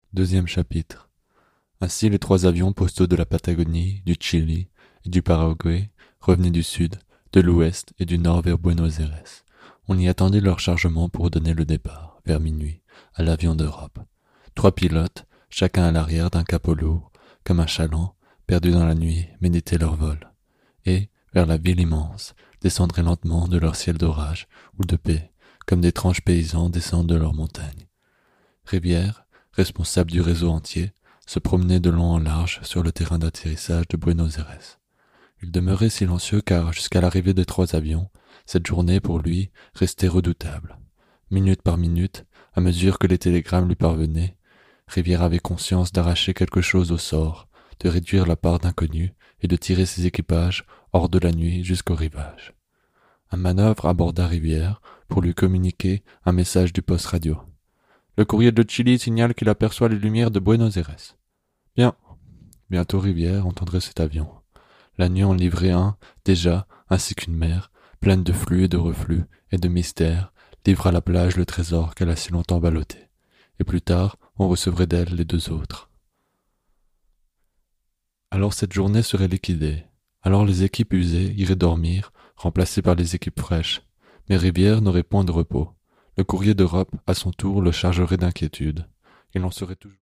Deuxième chapitre. Ainsi les trois avions postaux de la Patagonie, du Chili et du Paraguay revenaient du sud, de l'ouest et du nord vers Buenos Aires. On y attendait leur chargement pour donner le départ, vers minuit, à l'avion d'Europe. Trois pilotes, chacun à l'arrière d'un capot lourd, comme un chaland, perdu dans la nuit, méditaient leur vol. Et, vers la ville immense, descendraient lentement de leur ciel d'orage ou de paix, comme d'étranges paysans descendent de leurs montagnes. Rivière, responsable du réseau entier, se promenait de long en large sur le terrain d'atterrissage de Buenos Aires. Il demeurait silencieux car, jusqu'à l'arrivée des trois avions, cette journée, pour lui, restait redoutable. Minute par minute, à mesure que les télégrammes lui parvenaient, Rivière avait conscience d'arracher quelque chose au sort, de réduire la part d'inconnus et de tirer ses équipages hors de la nuit jusqu'au rivage. Un manœuvre aborda Rivière pour lui communiquer un message du poste radio. Le courrier de Chili signale qu'il aperçoit les lumières de Buenos Aires. Bien. Bientôt Rivière entendrait cet avion. La nuit en livrait un, déjà, ainsi qu'une mer, pleine de flux et de reflux, et de mystères, livre à la plage le trésor qu'elle a si longtemps ballotté. Et plus tard, on recevrait d'elle les deux autres. Alors cette journée serait liquidée. Alors les équipes usées iraient dormir, remplacées par les équipes fraîches. Mais Rivière n'aurait point de repos. Le courrier d'Europe, à son tour, le chargerait d'inquiétude. Il en serait toujours